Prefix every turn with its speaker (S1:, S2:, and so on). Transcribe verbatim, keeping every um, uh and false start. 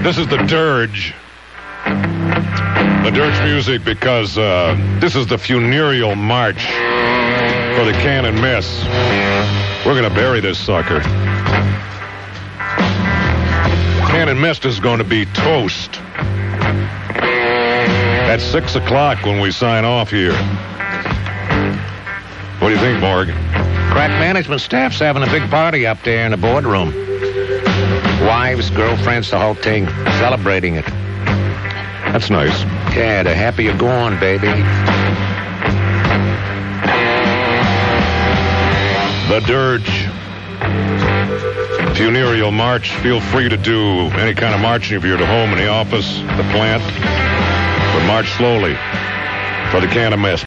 S1: This is the dirge. The dirge music because uh, this is the funereal march for the Cannon Mess. We're going to bury this sucker. Cannon Mist is going to be toast at six o'clock when we sign off here. What do you think, Morg?
S2: Crack management staff's having a big party up there in the boardroom. Wives, girlfriends, the whole thing, celebrating it.
S1: That's nice.
S2: Yeah, they're happy you're gone, baby.
S1: The dirge. Funereal march. Feel free to do any kind of marching if you're at home, in the office, the plant. But march slowly for the Cannon Mess.